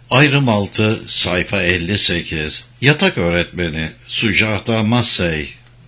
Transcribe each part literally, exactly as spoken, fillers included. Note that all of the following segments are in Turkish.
Ayrım altı, sayfa elli sekiz. Yatak öğretmeni Sujata Massey.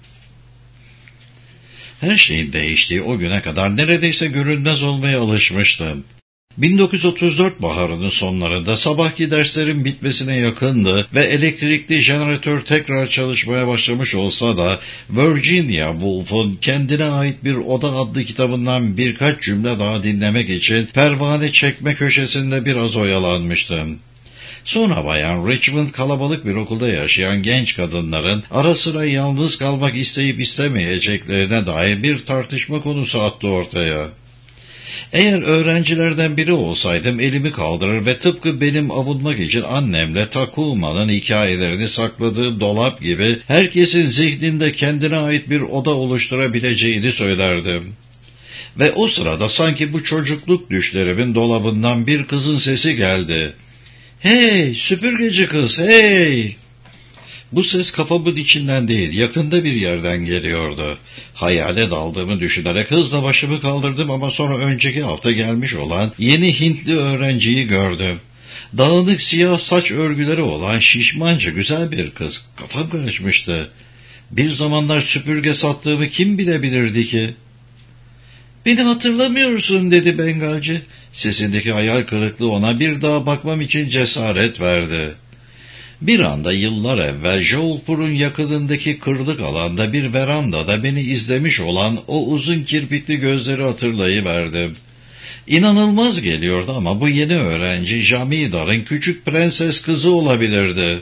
Her şeyin değiştiği o güne kadar neredeyse görünmez olmaya alışmıştım. bin dokuz yüz otuz dört baharının sonlarında sabahki derslerin bitmesine yakındı ve elektrikli jeneratör tekrar çalışmaya başlamış olsa da Virginia Woolf'un kendine ait bir oda adlı kitabından birkaç cümle daha dinlemek için pervane çekme köşesinde biraz oyalanmıştım. Sonra bayan Richmond kalabalık bir okulda yaşayan genç kadınların ara sıra yalnız kalmak isteyip istemeyeceklerine dair bir tartışma konusu attı ortaya. Eğer öğrencilerden biri olsaydım elimi kaldırır ve tıpkı benim avunmak için annemle Takuma'nın hikayelerini sakladığım dolap gibi herkesin zihninde kendine ait bir oda oluşturabileceğini söylerdim. Ve o sırada sanki bu çocukluk düşlerimin dolabından bir kızın sesi geldi. "Hey, süpürgeci kız, hey!" Bu ses kafamın içinden değil, yakında bir yerden geliyordu. Hayale daldığımı düşünerek hızla başımı kaldırdım ama sonra önceki hafta gelmiş olan yeni Hintli öğrenciyi gördüm. Dağınık siyah saç örgüleri olan şişmanca güzel bir kız. Kafam karışmıştı. Bir zamanlar süpürge sattığımı kim bilebilirdi ki? "Beni hatırlamıyorsun," dedi Bengalci. Sesindeki hayal kırıklığı ona bir daha bakmam için cesaret verdi. Bir anda yıllar evvel Jaulpur'un yakınındaki kırlık alanda bir verandada beni izlemiş olan o uzun kirpikli gözleri hatırlayıverdim. İnanılmaz geliyordu ama bu yeni öğrenci Jamidar'ın küçük prenses kızı olabilirdi.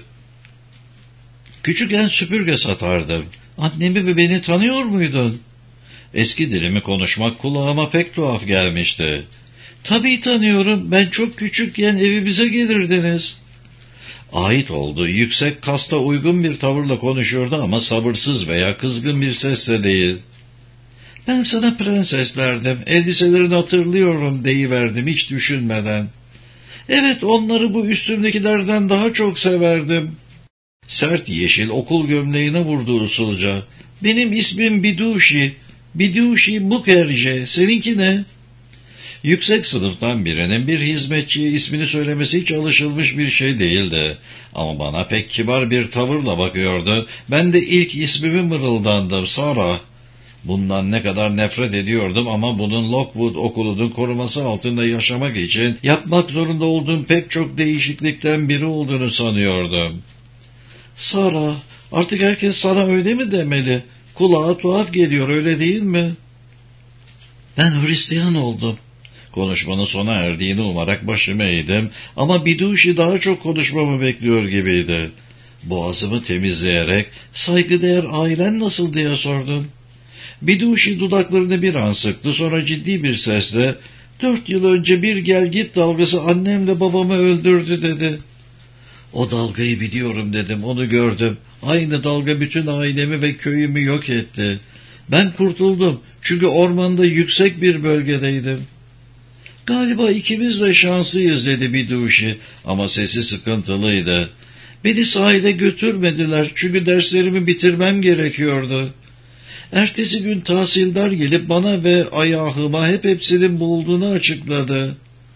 "Küçükken süpürge satardım. Annemi ve beni tanıyor muydun?" Eski dilimi konuşmak kulağıma pek tuhaf gelmişti. "Tabii tanıyorum. Ben çok küçükken evimize gelirdiniz." Ait olduğu yüksek kasta uygun bir tavırla konuşuyordu ama sabırsız veya kızgın bir sesle değil. "Ben sana prenses derdim, elbiselerini hatırlıyorum," deyiverdim hiç düşünmeden. "Evet, onları bu üstümdekilerden daha çok severdim." Sert yeşil okul gömleğine vurdu usulca. "Benim ismim Biduşi, Biduşi Mukherjee, seninki ne?" Yüksek sınıftan birinin bir hizmetçiye ismini söylemesi hiç alışılmış bir şey değildi. Ama bana pek kibar bir tavırla bakıyordu. Ben de ilk ismimi mırıldandım, Sarah. Bundan ne kadar nefret ediyordum ama bunun Lockwood okulunun koruması altında yaşamak için yapmak zorunda olduğum pek çok değişiklikten biri olduğunu sanıyordum. "Sarah, artık herkes sana öyle mi demeli? Kulağa tuhaf geliyor, öyle değil mi?" "Ben Hristiyan oldum." Konuşmanın sona erdiğini umarak başımı eğdim ama Biduşi daha çok konuşmamı bekliyor gibiydi. Boğazımı temizleyerek "Saygıdeğer ailen nasıl?" diye sordum. Biduşi dudaklarını bir an sıktı, sonra ciddi bir sesle "Dört yıl önce bir gelgit dalgası annemle babamı öldürdü," dedi. "O dalgayı biliyorum," dedim, "onu gördüm. Aynı dalga bütün ailemi ve köyümü yok etti. Ben kurtuldum çünkü ormanda yüksek bir bölgedeydim." "Galiba ikimiz de şanslıyız," dedi Biduşi ama sesi sıkıntılıydı. "Beni sahile götürmediler çünkü derslerimi bitirmem gerekiyordu. Ertesi gün tahsildar gelip bana ve ayağıma hep hepsinin bulduğunu açıkladı."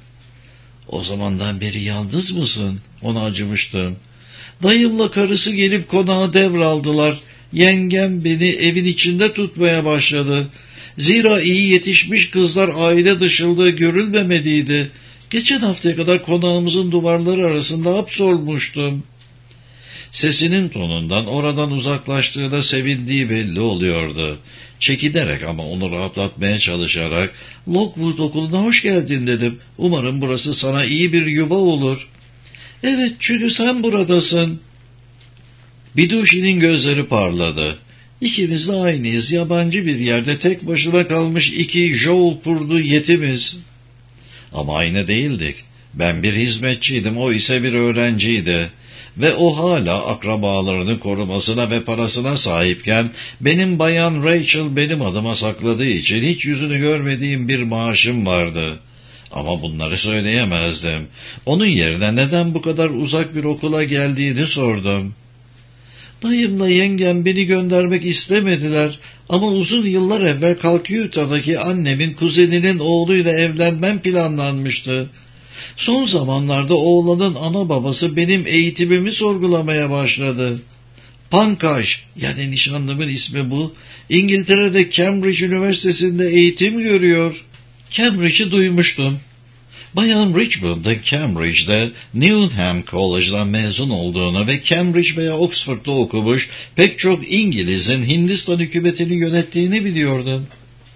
"O zamandan beri yalnız mısın?" Ona acımıştım. "Dayımla karısı gelip konağı devraldılar. Yengem beni evin içinde tutmaya başladı. Zira iyi yetişmiş kızlar aile dışılığı görülmemeliydi. Geçen haftaya kadar konağımızın duvarları arasında hapsolmuştum." Sesinin tonundan oradan uzaklaştığına sevindiği belli oluyordu. Çekinerek ama onu rahatlatmaya çalışarak "Lockwood okuluna hoş geldin," dedim. "Umarım burası sana iyi bir yuva olur." "Evet, çünkü sen buradasın." Biduşi'nin gözleri parladı. "İkimiz de aynıyız. Yabancı bir yerde tek başına kalmış iki Jaulpurlu yetimiz." Ama aynı değildik. Ben bir hizmetçiydim, o ise bir öğrenciydi. Ve o hala akrabalarının korumasına ve parasına sahipken benim bayan Rachel benim adıma sakladığı için hiç yüzünü görmediğim bir maaşım vardı. Ama bunları söyleyemezdim. Onun yerine neden bu kadar uzak bir okula geldiğini sordum. "Dayımla yengem beni göndermek istemediler ama uzun yıllar evvel Calcutta'daki annemin kuzeninin oğluyla evlenmem planlanmıştı. Son zamanlarda oğlanın ana babası benim eğitimimi sorgulamaya başladı. Pankaj, yani nişanlımın ismi bu, İngiltere'de Cambridge Üniversitesi'nde eğitim görüyor. Cambridge'i duymuştum. Bayan Richmond'ın Cambridge'de Newnham College'dan mezun olduğunu ve Cambridge veya Oxford'da okumuş pek çok İngiliz'in Hindistan hükümetini yönettiğini biliyordum.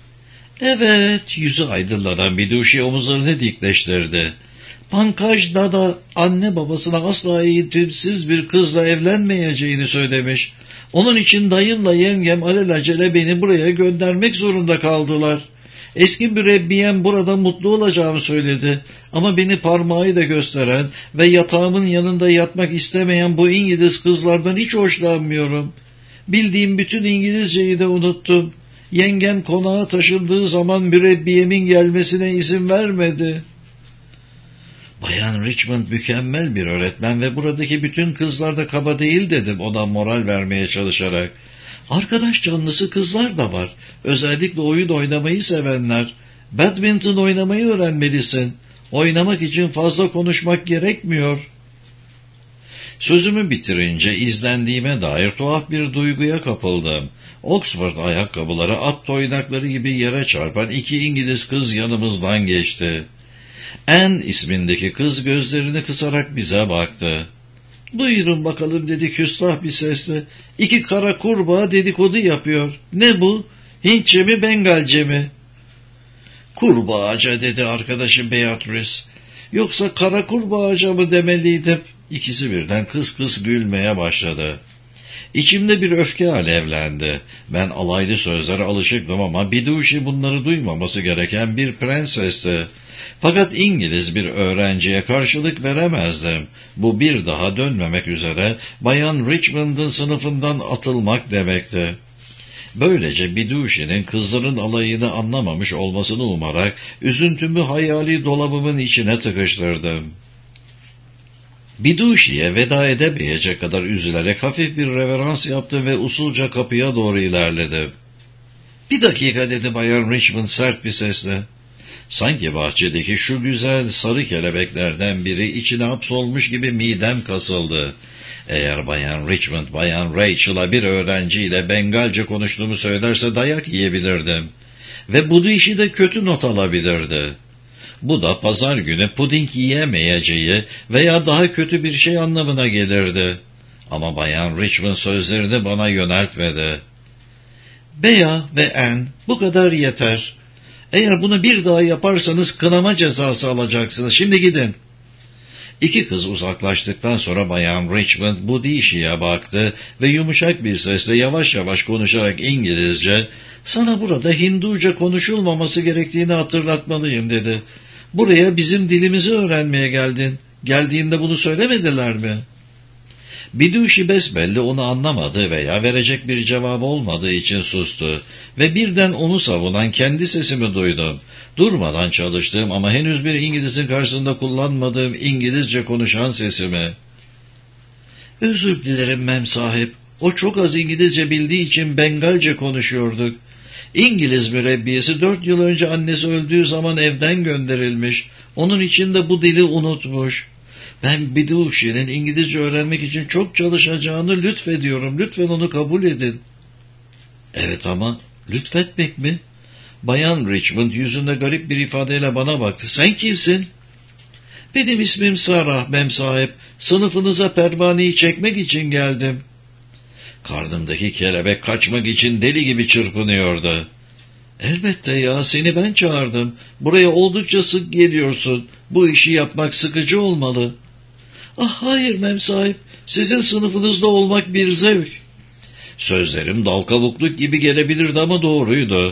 Evet, yüzü aydınlanan Biduşi omuzlarını dikleştirdi. Pankaj Dada anne babasına asla eğitimsiz bir kızla evlenmeyeceğini söylemiş. Onun için dayımla yengem alelacele beni buraya göndermek zorunda kaldılar. Eski mürebbiyem burada mutlu olacağımı söyledi. Ama beni parmağıyla gösteren ve yatağımın yanında yatmak istemeyen bu İngiliz kızlardan hiç hoşlanmıyorum. Bildiğim bütün İngilizceyi de unuttum. Yengem konağa taşındığı zaman mürebbiyemin gelmesine izin vermedi. Bayan Richmond mükemmel bir öğretmen ve buradaki bütün kızlar da kaba değil dedim ona moral vermeye çalışarak. Arkadaş canlısı kızlar da var. Özellikle oyun oynamayı sevenler. Badminton oynamayı öğrenmelisin. Oynamak için fazla konuşmak gerekmiyor. Sözümü bitirince izlendiğime dair tuhaf bir duyguya kapıldım. Oxford ayakkabıları at toynakları gibi yere çarpan iki İngiliz kız yanımızdan geçti. Anne ismindeki kız gözlerini kısarak bize baktı. "Buyurun bakalım," dedi küstah bir sesle. "İki kara kurbağa dedikodu yapıyor. Ne bu? Hintçe mi, Bengalce mi?" "Kurbağaca," dedi arkadaşım Beatrice. "Yoksa kara kurbağaca mı demeliydim?" İkisi birden kıs kıs gülmeye başladı. İçimde bir öfke alevlendi. Ben alaylı sözlere alışıktım ama Biduşi bunları duymaması gereken bir prensesti. Fakat İngiliz bir öğrenciye karşılık veremezdim. Bu bir daha dönmemek üzere Bayan Richmond'ın sınıfından atılmak demekti. Böylece Biduşi'nin kızların alayını anlamamış olmasını umarak üzüntümü hayali dolabımın içine tıkıştırdım. Biduşi'ye veda edemeyecek kadar üzülerek hafif bir reverans yaptım ve usulca kapıya doğru ilerledim. "Bir dakika," dedi Bayan Richmond sert bir sesle. Sanki bahçedeki şu güzel sarı kelebeklerden biri içine hapsolmuş gibi midem kasıldı. Eğer Bayan Richmond, Bayan Rachel'a bir öğrenciyle Bengalce konuştuğumu söylerse dayak yiyebilirdim. Ve bu işi de kötü not alabilirdi. Bu da pazar günü puding yiyemeyeceği veya daha kötü bir şey anlamına gelirdi. Ama Bayan Richmond sözlerini bana yöneltmedi. "Bea ve Anne, bu kadar yeter. Eğer bunu bir daha yaparsanız kınama cezası alacaksınız. Şimdi gidin." İki kız uzaklaştıktan sonra Bayan Richmond bu dişiye baktı ve yumuşak bir sesle yavaş yavaş konuşarak İngilizce, "Sana burada Hinduca konuşulmaması gerektiğini hatırlatmalıyım," dedi. "Buraya bizim dilimizi öğrenmeye geldin. Geldiğinde bunu söylemediler mi?" Biduşi besbelli onu anlamadı veya verecek bir cevap olmadığı için sustu ve birden onu savunan kendi sesimi duydum. Durmadan çalıştığım ama henüz bir İngiliz'in karşısında kullanmadığım İngilizce konuşan sesimi. "Özür dilerim mem sahip. O çok az İngilizce bildiği için Bengalce konuşuyorduk. İngiliz mürebbiyesi dört yıl önce annesi öldüğü zaman evden gönderilmiş. Onun için de bu dili unutmuş. Ben Biduşi'nin İngilizce öğrenmek için çok çalışacağını lütfediyorum. Lütfen onu kabul edin." "Evet ama lütfetmek mi?" Bayan Richmond yüzünde garip bir ifadeyle bana baktı. "Sen kimsin?" "Benim ismim Sarah mem sahip. Sınıfınıza pervaneyi çekmek için geldim." Karnımdaki kelebek kaçmak için deli gibi çırpınıyordu. "Elbette ya, seni ben çağırdım. Buraya oldukça sık geliyorsun. Bu işi yapmak sıkıcı olmalı." "Ah hayır mem sahip, sizin sınıfınızda olmak bir zevk." Sözlerim dal kavukluk gibi gelebilirdi ama doğruydu.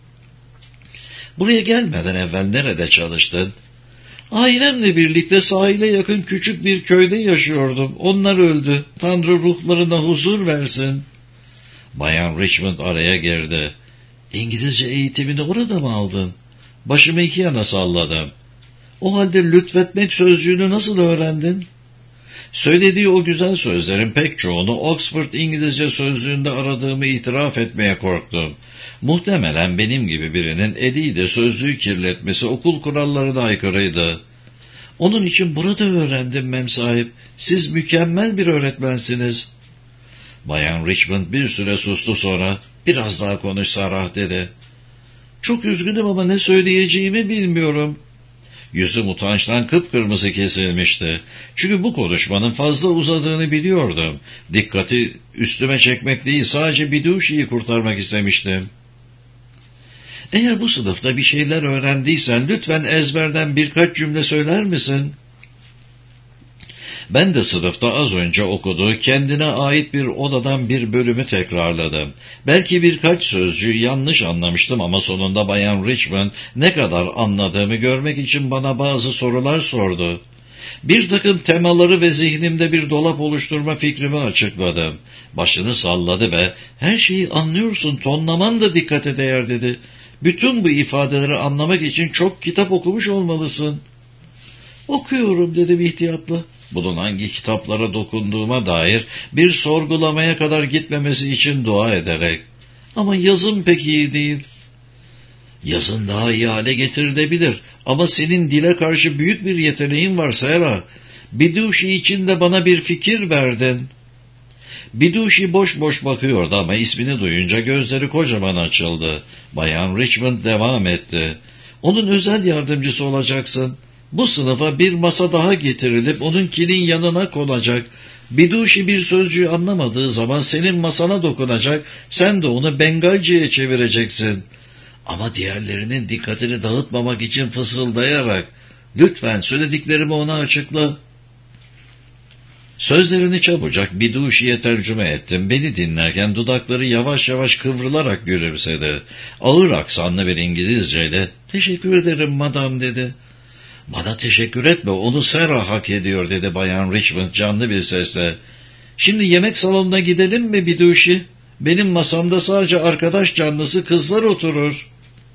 "Buraya gelmeden evvel nerede çalıştın?" "Ailemle birlikte sahile yakın küçük bir köyde yaşıyordum. Onlar öldü. Tanrı ruhlarına huzur versin." Bayan Richmond araya girdi. "İngilizce eğitimini orada mı aldın?" Başımı iki yana salladım. "O halde lütfetmek sözcüğünü nasıl öğrendin?" Söylediği o güzel sözlerin pek çoğunu Oxford İngilizce sözlüğünde aradığımı itiraf etmeye korktum. Muhtemelen benim gibi birinin eliyle sözlüğü kirletmesi okul kurallarına aykırıydı. Onun için burada öğrendim memsahip. Siz mükemmel bir öğretmensiniz. Bayan Richmond bir süre sustu, sonra biraz daha konuş Sarah dedi. Çok üzgünüm ama ne söyleyeceğimi bilmiyorum. Yüzüm utançtan kıpkırmızı kesilmişti. Çünkü bu konuşmanın fazla uzadığını biliyordum. Dikkati üstüme çekmek değil, sadece Biduşi'yi kurtarmak istemiştim. Eğer bu sınıfta bir şeyler öğrendiysen lütfen ezberden birkaç cümle söyler misin? Ben de sınıfta az önce okuduğu kendine ait bir odadan bir bölümü tekrarladım. Belki birkaç sözcüğü yanlış anlamıştım ama sonunda Bayan Richmond ne kadar anladığımı görmek için bana bazı sorular sordu. Bir takım temaları ve zihnimde bir dolap oluşturma fikrimi açıkladım. Başını salladı ve her şeyi anlıyorsun, tonlaman da dikkate değer dedi. Bütün bu ifadeleri anlamak için çok kitap okumuş olmalısın. Okuyorum dedim ihtiyatla. Bunun hangi kitaplara dokunduğuma dair bir sorgulamaya kadar gitmemesi için dua ederek. Ama yazım pek iyi değil. Yazın daha iyi hale getirilebilir ama senin dile karşı büyük bir yeteneğin var Sarah. Biduşi için de bana bir fikir verdin. Biduşi boş boş bakıyordu ama ismini duyunca gözleri kocaman açıldı. Bayan Richmond devam etti. Onun özel yardımcısı olacaksın. Bu sınıfa bir masa daha getirilip onunkinin yanına konacak. Biduşi bir sözcüğü anlamadığı zaman senin masana dokunacak, sen de onu Bengalce'ye çevireceksin. Ama diğerlerinin dikkatini dağıtmamak için fısıldayarak, lütfen söylediklerimi ona açıkla. Sözlerini çabucak Biduşi'ye tercüme ettim. Beni dinlerken dudakları yavaş yavaş kıvrılarak gülümsedi. Ağır aksanlı bir İngilizceyle, teşekkür ederim madam dedi. Bana teşekkür etme, onu Sarah hak ediyor dedi Bayan Richmond canlı bir sesle. Şimdi yemek salonuna gidelim mi Biduşi? Benim masamda sadece arkadaş canlısı kızlar oturur.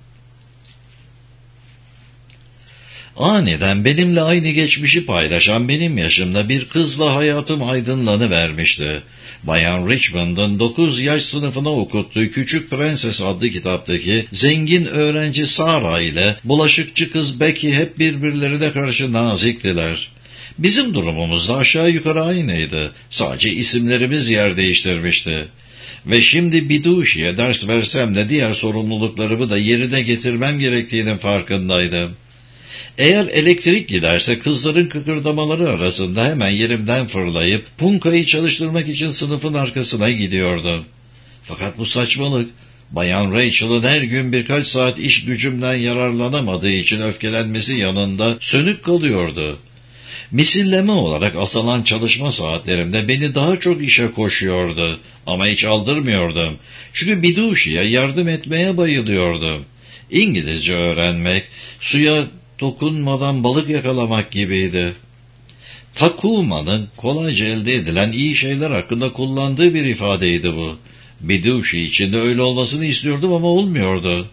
Aniden benimle aynı geçmişi paylaşan benim yaşımda bir kızla hayatım aydınlanıvermişti. Bayan Richmond'ın dokuz yaş sınıfına okuttuğu Küçük Prenses adlı kitaptaki zengin öğrenci Sarah ile bulaşıkçı kız Becky hep birbirlerine karşı naziktiler. Bizim durumumuz da aşağı yukarı aynıydı. Sadece isimlerimiz yer değiştirmişti. Ve şimdi Biduşi'ye ders versem de diğer sorumluluklarımı da yerine getirmem gerektiğinin farkındaydım. Eğer elektrik giderse kızların kıkırdamaları arasında hemen yerimden fırlayıp punkayı çalıştırmak için sınıfın arkasına gidiyordum. Fakat bu saçmalık. Bayan Rachel'ın her gün birkaç saat iş gücümden yararlanamadığı için öfkelenmesi yanında sönük kalıyordu. Misilleme olarak asalan çalışma saatlerimde beni daha çok işe koşuyordu. Ama hiç aldırmıyordum. Çünkü Biduşi'ye yardım etmeye bayılıyordum. İngilizce öğrenmek, suya dokunmadan balık yakalamak gibiydi. Takuma'nın kolayca elde edilen iyi şeyler hakkında kullandığı bir ifadeydi bu. Biduşi için de öyle olmasını istiyordum ama olmuyordu.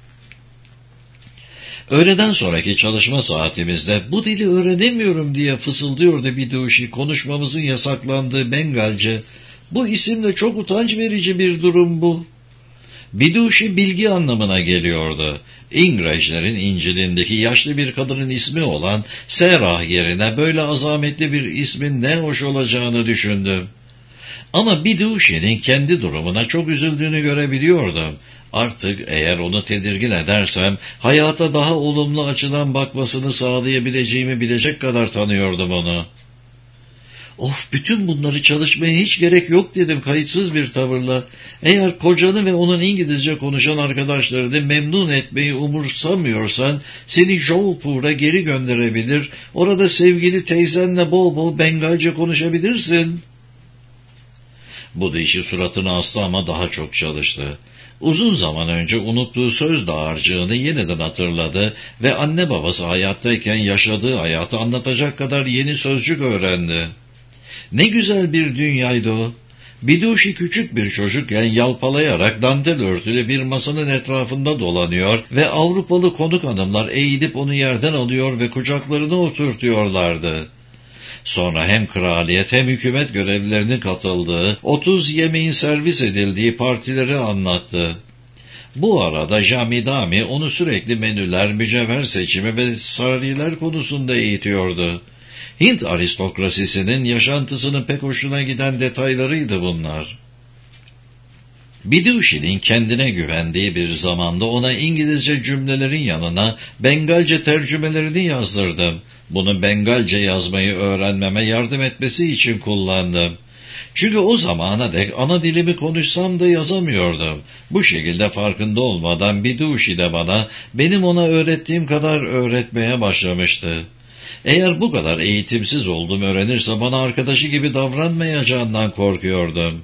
Öğleden sonraki çalışma saatimizde bu dili öğrenemiyorum diye fısıldıyordu Biduşi konuşmamızın yasaklandığı Bengalce. Bu isimle çok utanç verici bir durum bu. Biduşi bilgi anlamına geliyordu. İngilizlerin İncil'indeki yaşlı bir kadının ismi olan Sarah yerine böyle azametli bir ismin ne hoş olacağını düşündüm. Ama Biduşi'nin kendi durumuna çok üzüldüğünü görebiliyordum. Artık eğer onu tedirgin edersem hayata daha olumlu açıdan bakmasını sağlayabileceğimi bilecek kadar tanıyordum onu. Of, bütün bunları çalışmaya hiç gerek yok dedim kayıtsız bir tavırla. Eğer kocanı ve onun İngilizce konuşan arkadaşlarını memnun etmeyi umursamıyorsan seni Jaipur'a geri gönderebilir, orada sevgili teyzenle bol bol Bengalce konuşabilirsin. Bu deyişi suratına astı ama daha çok çalıştı. Uzun zaman önce unuttuğu söz dağarcığını yeniden hatırladı ve anne babası hayattayken yaşadığı hayatı anlatacak kadar yeni sözcük öğrendi. Ne güzel bir dünyaydı o. Biduşi küçük bir çocukken yalpalayarak dantel örtülü bir masanın etrafında dolanıyor ve Avrupalı konuk hanımlar eğilip onu yerden alıyor ve kucaklarına oturtuyorlardı. Sonra hem kraliyet hem hükümet görevlilerinin katıldığı, otuz yemeğin servis edildiği partileri anlattı. Bu arada Jamidami onu sürekli menüler, mücevher seçimi ve sariler konusunda eğitiyordu. Hint aristokrasisinin yaşantısının pek hoşuna giden detaylarıydı bunlar. Bidushi'nin kendine güvendiği bir zamanda ona İngilizce cümlelerin yanına Bengalce tercümelerini yazdırdım. Bunu Bengalce yazmayı öğrenmeme yardım etmesi için kullandım. Çünkü o zamana dek ana dilimi konuşsam da yazamıyordum. Bu şekilde farkında olmadan Bidushi de bana, benim ona öğrettiğim kadar öğretmeye başlamıştı. Eğer bu kadar eğitimsiz olduğumu öğrenirse bana arkadaşı gibi davranmayacağından korkuyordum.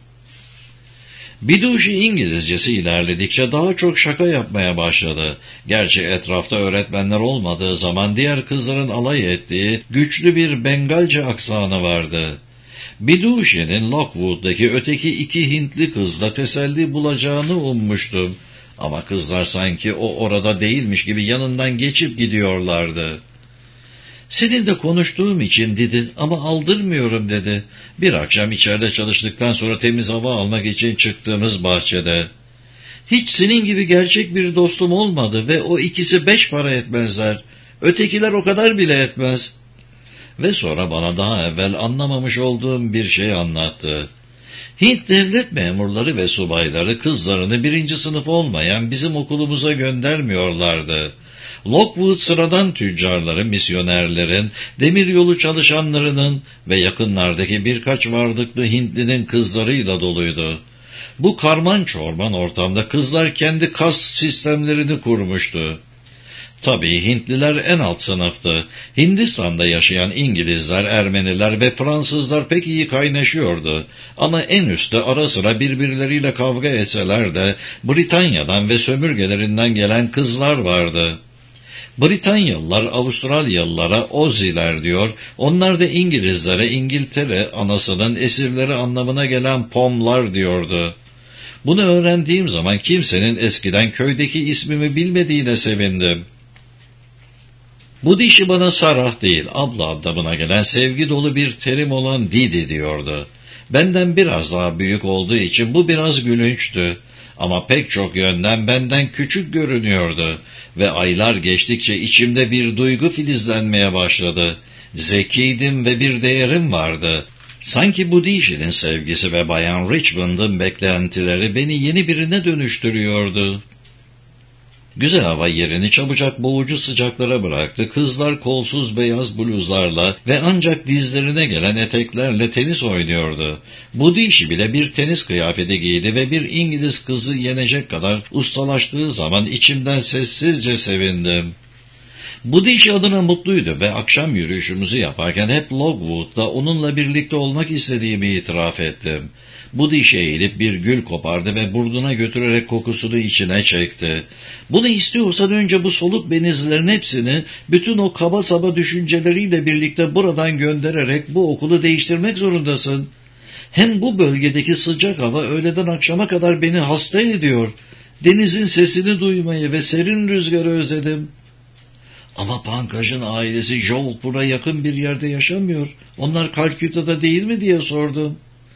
Bidushi İngilizcesi ilerledikçe daha çok şaka yapmaya başladı. Gerçi etrafta öğretmenler olmadığı zaman diğer kızların alay ettiği güçlü bir Bengalce aksanı vardı. Bidushi'nin Lockwood'daki öteki iki Hintli kızla teselli bulacağını ummuştum. Ama kızlar sanki o orada değilmiş gibi yanından geçip gidiyorlardı. Seninle konuştuğum için dedi ama aldırmıyorum dedi. Bir akşam içeride çalıştıktan sonra temiz hava almak için çıktığımız bahçede. Hiç senin gibi gerçek bir dostum olmadı ve o ikisi beş para etmezler. Ötekiler o kadar bile etmez. Ve sonra bana daha evvel anlamamış olduğum bir şey anlattı. Hint devlet memurları ve subayları kızlarını birinci sınıf olmayan bizim okulumuza göndermiyorlardı. Lockwood sıradan tüccarların, misyonerlerin, demiryolu çalışanlarının ve yakınlardaki birkaç varlıklı Hintlinin kızlarıyla doluydu. Bu karman çorman ortamda kızlar kendi kas sistemlerini kurmuştu. Tabii Hintliler en alt sınıftı. Hindistan'da yaşayan İngilizler, Ermeniler ve Fransızlar pek iyi kaynaşıyordu. Ama en üstte ara sıra birbirleriyle kavga etseler de Britanya'dan ve sömürgelerinden gelen kızlar vardı. Britanyalılar Avustralyalılara Oziler diyor, onlar da İngilizlere İngiltere anasının esirleri anlamına gelen Pomlar diyordu. Bunu öğrendiğim zaman kimsenin eskiden köydeki ismimi bilmediğine sevindim. Bu dişi bana Sarah değil, abla anlamına gelen sevgi dolu bir terim olan Didi diyordu. Benden biraz daha büyük olduğu için bu biraz gülünçtü. Ama pek çok yönden benden küçük görünüyordu ve aylar geçtikçe içimde bir duygu filizlenmeye başladı. Zekiydim ve bir değerim vardı. Sanki bu dişinin sevgisi ve Bayan Richmond'ın beklentileri beni yeni birine dönüştürüyordu. Güzel hava yerini çabucak boğucu sıcaklara bıraktı. Kızlar kolsuz beyaz bluzlarla ve ancak dizlerine gelen eteklerle tenis oynuyordu. Bu dişi bile bir tenis kıyafeti giydi ve bir İngiliz kızı yenecek kadar ustalaştığı zaman içimden sessizce sevindim. Bu dişi adına mutluydu ve akşam yürüyüşümüzü yaparken hep Lockwood'da onunla birlikte olmak istediğimi itiraf ettim. Bu dişe eğilip bir gül kopardı ve burnuna götürerek kokusunu içine çekti. Bunu istiyorsan önce bu soluk benizlerin hepsini bütün o kaba saba düşünceleriyle birlikte buradan göndererek bu okulu değiştirmek zorundasın. Hem bu bölgedeki sıcak hava öğleden akşama kadar beni hasta ediyor. Denizin sesini duymayı ve serin rüzgarı özledim. Ama Pankaj'ın ailesi Jodhpur'a yakın bir yerde yaşamıyor. Onlar Kalküta'da değil mi diye sordum.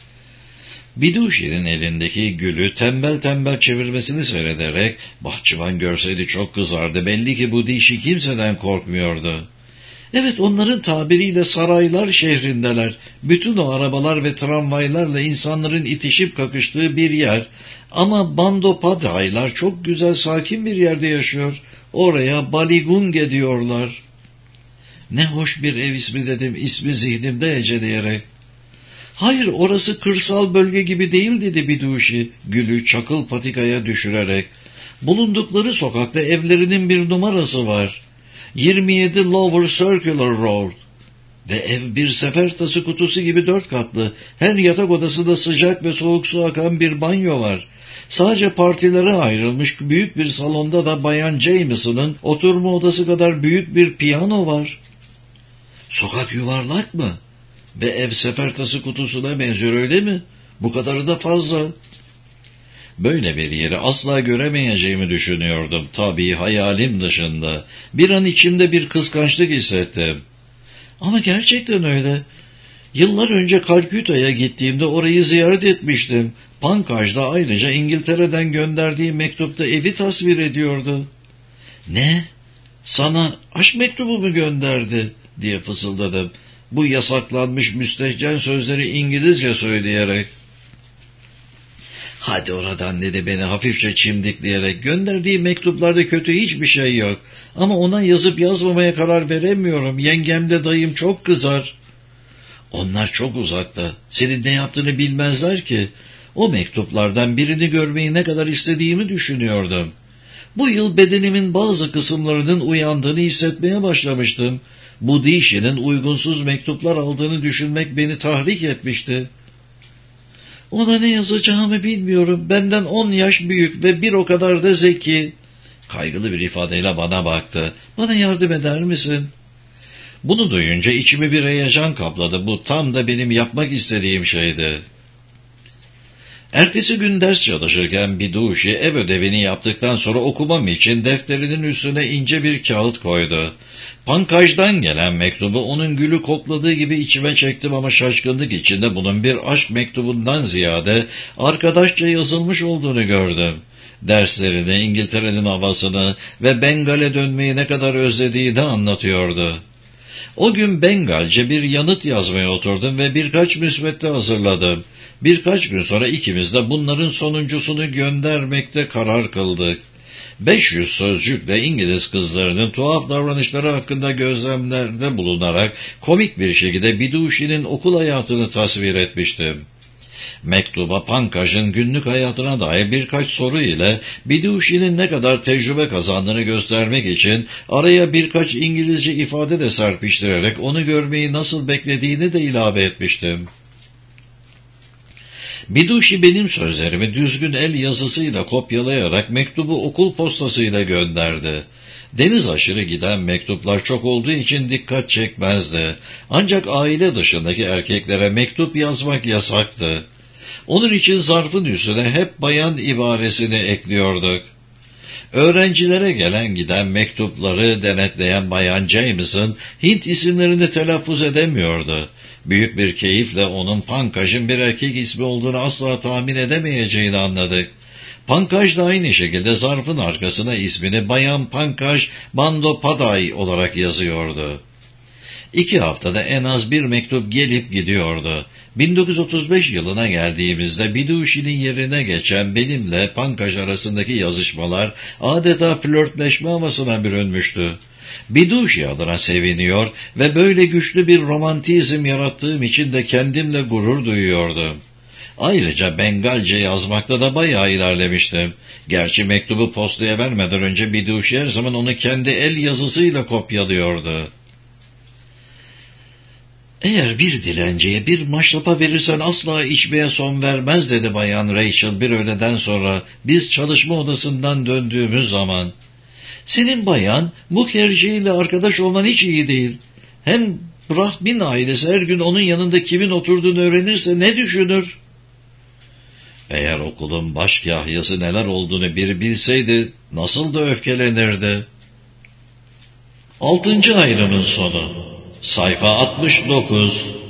Bidushi'nin elindeki gülü tembel tembel çevirmesini seyrederek bahçıvan görseydi çok kızardı. Belli ki bu dişi kimseden korkmuyordu. Evet, onların tabiriyle saraylar şehrindeler. Bütün o arabalar ve tramvaylarla insanların itişip kakıştığı bir yer. Ama Bandopadhyaylar çok güzel sakin bir yerde yaşıyor. Oraya Baligunge diyorlar. Ne hoş bir ev ismi dedim, ismi zihnimde eceleyerek. Hayır, orası kırsal bölge gibi değil dedi Bidushi, gülü çakıl patikaya düşürerek. Bulundukları sokakta evlerinin bir numarası var. yirmi yedi Lower Circular Road. Ve ev bir sefer tası kutusu gibi dört katlı. Her yatak odasında sıcak ve soğuk su akan bir banyo var. Sadece partilere ayrılmış büyük bir salonda da Bayan Jameson'ın oturma odası kadar büyük bir piyano var. Sokak yuvarlak mı? Ve ev sefertası kutusuna benziyor, öyle mi? Bu kadarı da fazla. Böyle bir yeri asla göremeyeceğimi düşünüyordum. Tabii hayalim dışında. Bir an içimde bir kıskançlık hissettim. Ama gerçekten öyle. Yıllar önce Kalküta'ya gittiğimde orayı ziyaret etmiştim. Pankaj da ayrıca İngiltere'den gönderdiği mektupta evi tasvir ediyordu. "Ne? Sana aşk mektubu mu gönderdi?" diye fısıldadım. Bu yasaklanmış müstehcen sözleri İngilizce söyleyerek. "Hadi oradan," dedi beni hafifçe çimdikleyerek. "Gönderdiği mektuplarda kötü hiçbir şey yok. Ama ona yazıp yazmamaya karar veremiyorum. Yengem de dayım çok kızar." "Onlar çok uzakta. Senin ne yaptığını bilmezler ki. O mektuplardan birini görmeyi ne kadar istediğimi düşünüyordum. Bu yıl bedenimin bazı kısımlarının uyandığını hissetmeye başlamıştım. Bu dişinin uygunsuz mektuplar aldığını düşünmek beni tahrik etmişti. Ona ne yazacağımı bilmiyorum. Benden on yaş büyük ve bir o kadar da zeki." Kaygılı bir ifadeyle bana baktı. "Bana yardım eder misin?" Bunu duyunca içimi bir heyecan kapladı. Bu tam da benim yapmak istediğim şeydi. Ertesi gün ders çalışırken Biduşi ev ödevini yaptıktan sonra okumam için defterinin üstüne ince bir kağıt koydu. Pankaj'dan gelen mektubu onun gülü kokladığı gibi içime çektim ama şaşkınlık içinde bunun bir aşk mektubundan ziyade arkadaşça yazılmış olduğunu gördüm. Derslerini, İngiltere'nin havasını ve Bengal'e dönmeyi ne kadar özlediğini anlatıyordu. O gün Bengalce bir yanıt yazmaya oturdum ve birkaç müsvedde hazırladım. Birkaç gün sonra ikimiz de bunların sonuncusunu göndermekte karar kıldık. beş yüz sözcükle İngiliz kızlarının tuhaf davranışları hakkında gözlemlerde bulunarak komik bir şekilde Biduşi'nin okul hayatını tasvir etmiştim. Mektuba Pankaj'ın günlük hayatına dair birkaç soru ile Biduşi'nin ne kadar tecrübe kazandığını göstermek için araya birkaç İngilizce ifade de serpiştirerek onu görmeyi nasıl beklediğini de ilave etmiştim. Biduşi benim sözlerimi düzgün el yazısıyla kopyalayarak mektubu okul postasıyla gönderdi. Deniz aşırı giden mektuplar çok olduğu için dikkat çekmezdi. Ancak aile dışındaki erkeklere mektup yazmak yasaktı. Onun için zarfın üstüne hep bayan ibaresini ekliyorduk. Öğrencilere gelen giden mektupları denetleyen Bayan Jameson Hint isimlerini telaffuz edemiyordu. Büyük bir keyifle onun Pankaj'ın bir erkek ismi olduğunu asla tahmin edemeyeceğini anladık. Pankaj da aynı şekilde zarfın arkasına ismini Bayan Pankaj Bandopaday olarak yazıyordu. İki haftada en az bir mektup gelip gidiyordu. bin dokuz yüz otuz beş yılına geldiğimizde Biduşi'nin yerine geçen benimle Pankaj arasındaki yazışmalar adeta flörtleşme havasına bürünmüştü. Biduşi adına seviniyor ve böyle güçlü bir romantizm yarattığım için de kendimle gurur duyuyordum. Ayrıca Bengalce yazmakta da bayağı ilerlemiştim. Gerçi mektubu postaya vermeden önce Biduşi her zaman onu kendi el yazısıyla kopyalıyordu. "Eğer bir dilenciye bir maşrapa verirsen asla içmeye son vermez," dedi Bayan Rachel bir öğleden sonra biz çalışma odasından döndüğümüz zaman. "Senin bayan Mukherjee ile arkadaş olman hiç iyi değil. Hem Brahmin ailesi her gün onun yanında kimin oturduğunu öğrenirse ne düşünür?" Eğer okulun baş kahyası neler olduğunu bir bilseydi nasıl da öfkelenirdi. Altıncı ayrımın sonu. Sayfa altmış dokuz.